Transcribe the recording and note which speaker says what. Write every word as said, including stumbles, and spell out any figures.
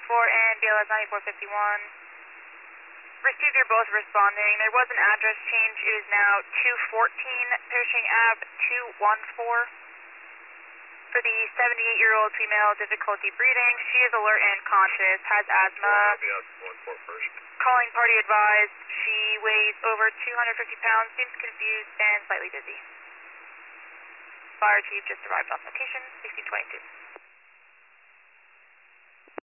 Speaker 1: four and B L S ninety-four fifty-one. Received, you're both responding. There was an address change. It is now two fourteen Pershing Ave two one four. For the seventy-eight-year-old female, difficulty breathing. She is alert and conscious, has asthma. Calling party advised. She weighs over two hundred fifty pounds, seems confused and slightly dizzy. Fire chief just arrived on location, sixteen twenty-two.